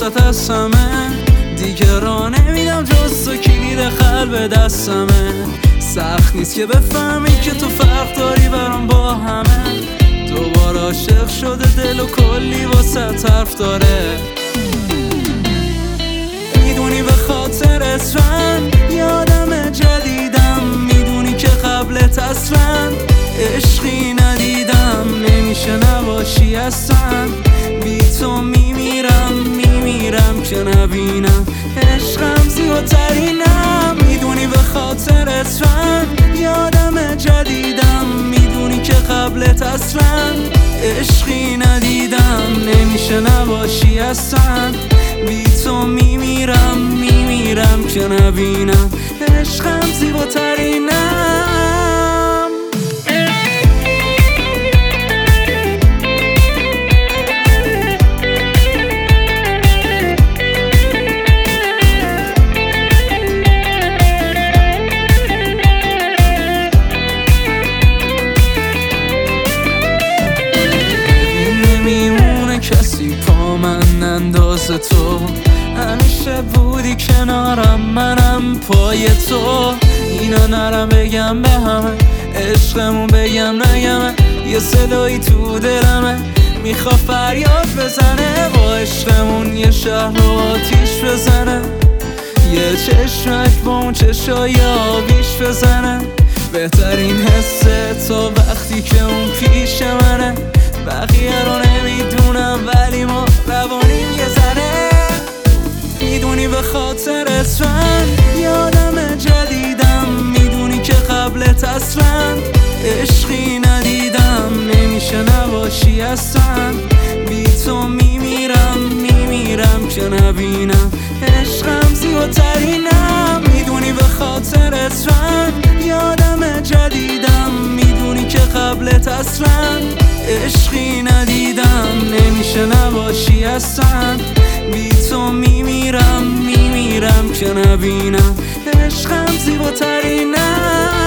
واسط از همه، دیگه راه نمیدم جز تو، کلید قلب دستمه. سخت نیست که بفهمی که تو فرق داری برام با همه. دوباره عاشق شده دل و کلی واسط حرف داره. میدونی به خاطرت من یادم جدیدم، میدونی که قبلت اصلا عشقی ندیدم. نمیشه نباشی اصلا، بی تو میمیرم که نبینم عشقم زیباترینم. میدونی به خاطرت من یادم جدیدم، میدونی که قبلت اصلا عشقی ندیدم. نمیشه نباشی اصلا، بی تو میمیرم که نبینم عشقم زیباترینم. کسی پا من انداز تو، همیشه بودی کنارم، منم پای تو. اینا نرم بگم به همه، عشقمون بگم نگمه. یه صدایی تو دلمه میخوا فریاد بزنه، با عشقمون یه شهر رو آتیش بزنه. یه چشمک با اون چشای آبیش بزنه. بهترین حسه تا وقتی که اون پیش منه. بقیه رو نمیدونم ولی ما روانیم یه زنه. میدونی به خاطرت من یادم جدیدم، میدونی که قبلت اصلا عشقی ندیدم. نمیشه نباشی اصلا، بی تو میمیرم که نبینم عشقم زیباترینم. میدونی به خاطرت من یادم جدیدم، میدونی که قبلت اصلا عشقی ندیدم. نمیشه نباشی اصلا، بی تو میمیرم که نبینم عشقم زیباترینم.